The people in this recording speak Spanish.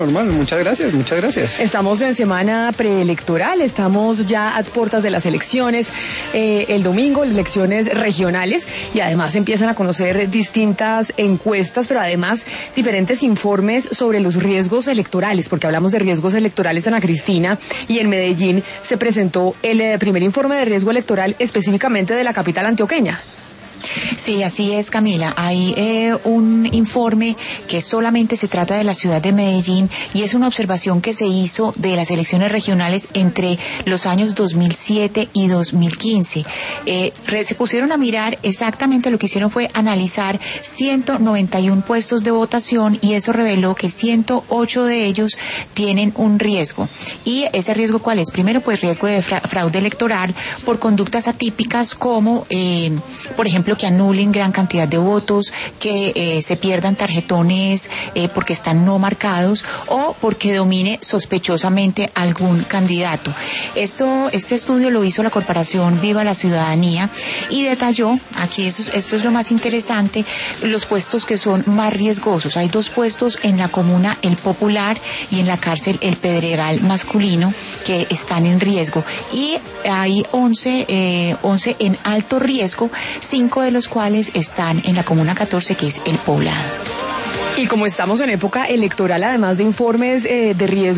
Normal, muchas gracias, muchas gracias. Estamos en semana preelectoral, estamos ya a puertas de las elecciones, el domingo, las elecciones regionales, y además empiezan a conocer distintas encuestas, pero además diferentes informes sobre los riesgos electorales, porque hablamos de riesgos electorales, Ana Cristina, y en Medellín se presentó el primer informe de riesgo electoral específicamente de la capital antioqueña. Sí, así es, Camila. Hay un informe que solamente se trata de la ciudad de Medellín y es una observación que se hizo de las elecciones regionales entre los años 2007 y 2015. Se pusieron a mirar exactamente lo que hicieron fue analizar 191 puestos de votación y eso reveló que 108 de ellos tienen un riesgo. ¿Y ese riesgo cuál es? Primero, pues riesgo de fraude electoral por conductas atípicas como, por ejemplo, que anulen gran cantidad de votos, que se pierdan tarjetones porque están no marcados o porque domine sospechosamente algún candidato. Este estudio lo hizo la Corporación Viva la Ciudadanía y detalló, aquí esto es lo más interesante, los puestos que son más riesgosos. Hay 2 puestos en la comuna El Popular y en la cárcel El Pedregal masculino que están en riesgo y hay 11 en alto riesgo, 5 de los cuales están en la comuna 14, que es El Poblado. Y como estamos en época electoral, además de informes de riesgo